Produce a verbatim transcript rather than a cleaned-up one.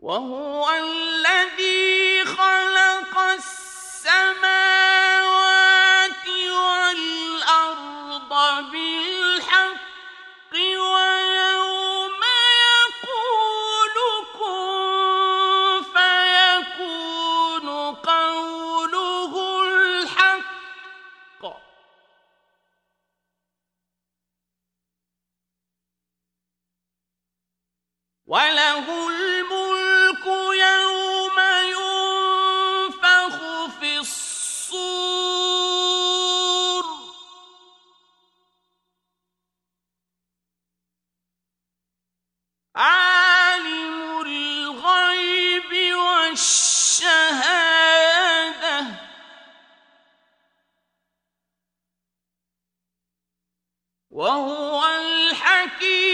وهو الذي خلق السماوات والأرض بالحق ويوم يقول كن فيكون قوله الحق وله الملك يوم ينفخ في الصور عالم الغيب والشهادة وهو الحكيم